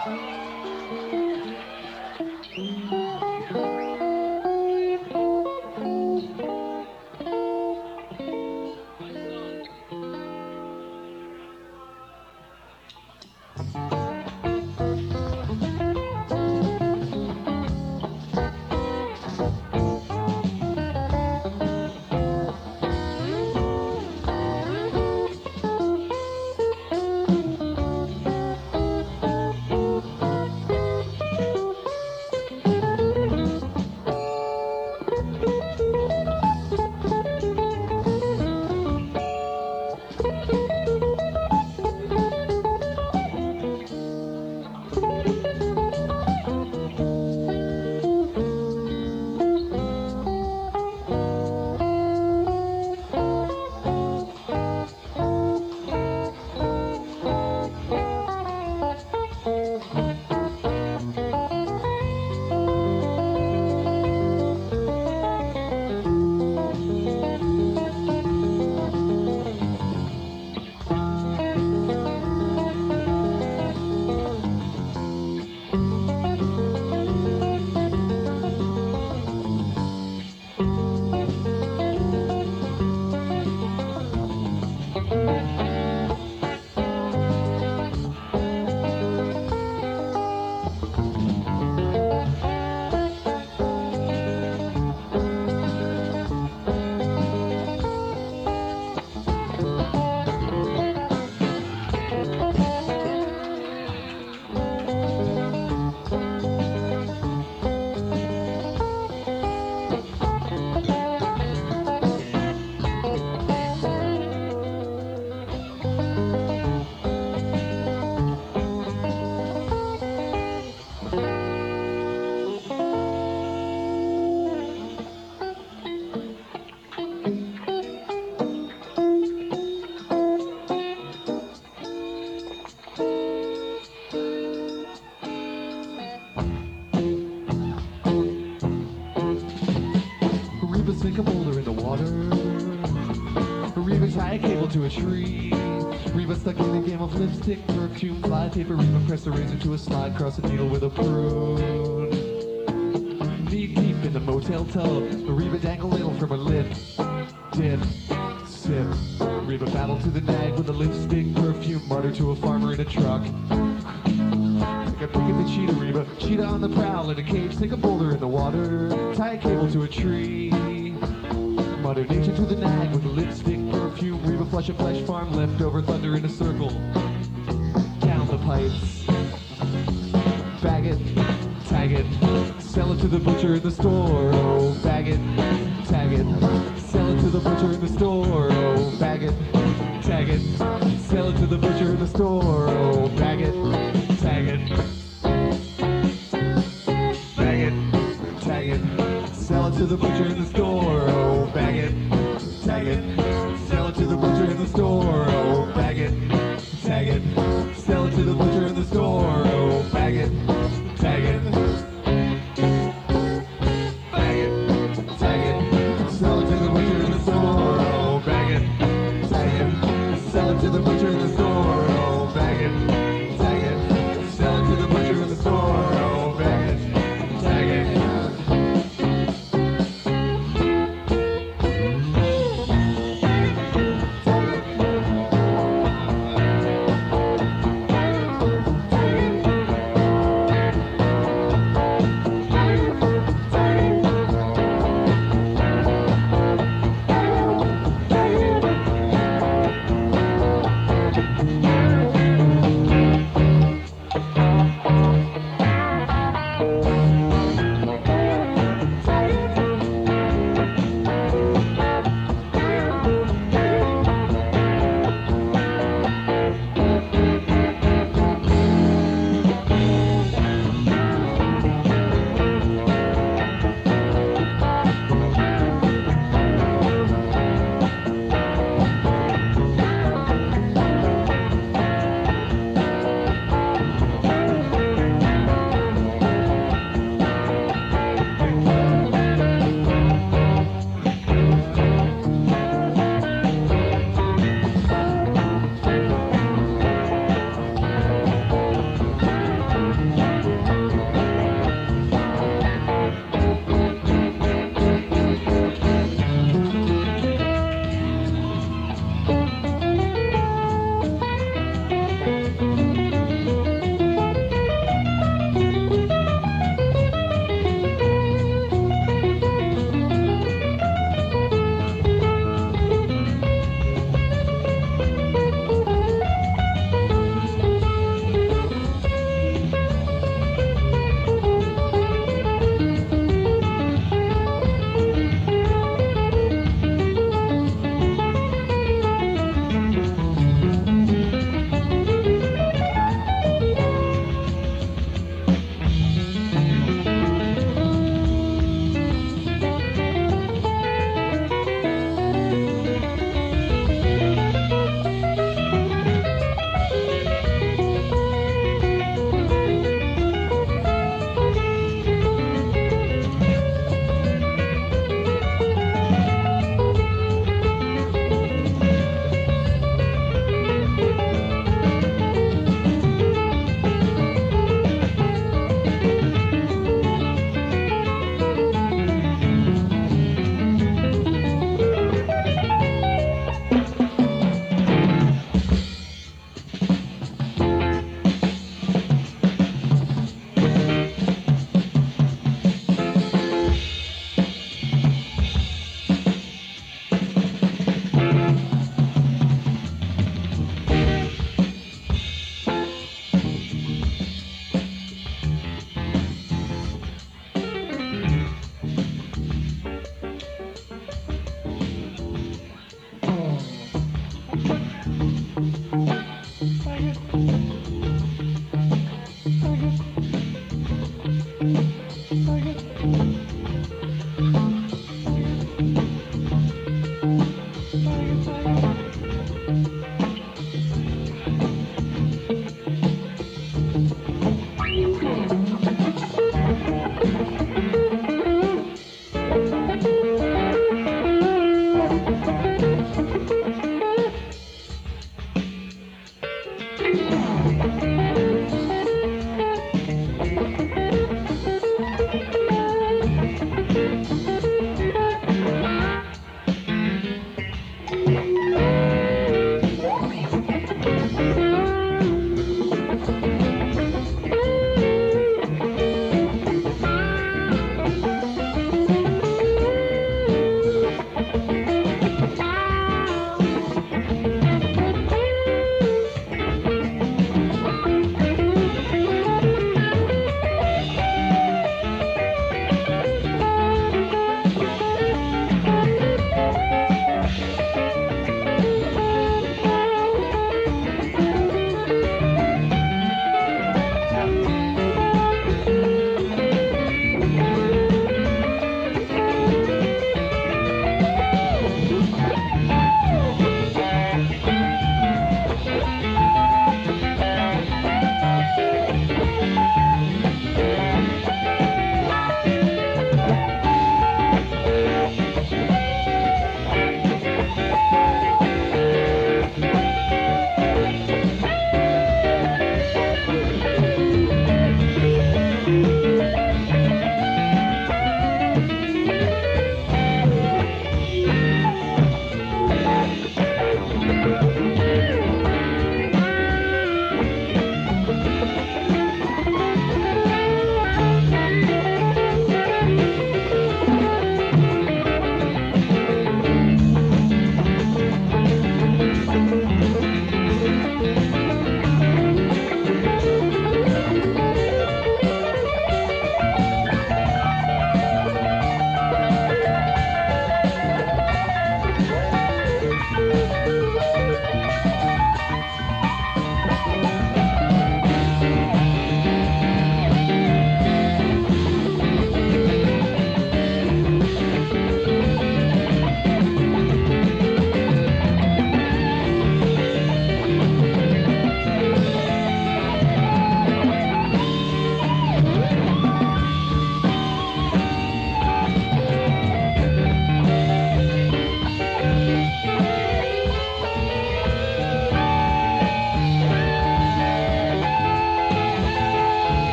Sink a boulder in the water. Reba tie a cable to a tree. Reba stuck in a game of lipstick, perfume, fly paper. Reba pressed a razor to a slide, cross a needle with a prune. Knee deep in the motel tub, Reba dangled ladle from her lip. Dip, sip. Reba battled to the nag with a lipstick, perfume, martyr to a farmer in a truck. Take a pick at the cheetah, Reba. Cheetah on the prowl in a cage, sink a boulder in the water. Tie a cable to a tree. Mother Nature to the nag with a lipstick, perfume, Reba flush a flesh farm, leftover thunder in a circle. Down the pipes. Bag it, tag it, sell it to the butcher in the store. Oh, bag it, tag it, sell it to the butcher in the store. Oh, bag it, tag it, sell it to the butcher in the store. Oh, bag it, tag it. Bag it, tag it, sell it to the butcher in the store. Oh, bag it, tag it, sell it to the butcher in the store. Oh, bag it, tag it, sell it to the butcher in the store. Oh, bag it, tag it, bag it, tag it, sell it to the butcher in the store. Oh, bag it, tag it, sell it to the butcher in the store. Oh, bag it, tag it, sell it to the butcher in the store. Oh, bag it, tag it.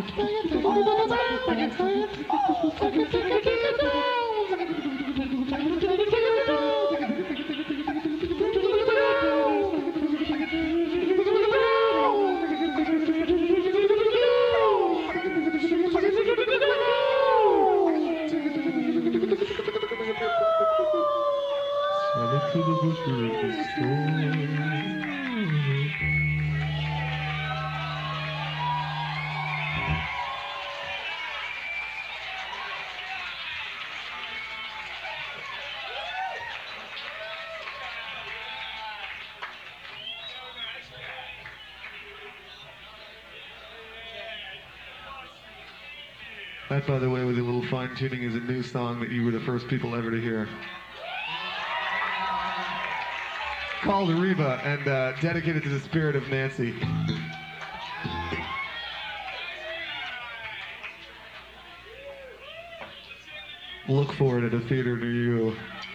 To the butcher's store. That, by the way, with a little fine-tuning, is a new song that you were the first people ever to hear. Called Reba and dedicated to the spirit of Nancy. Look for it at a theater near you.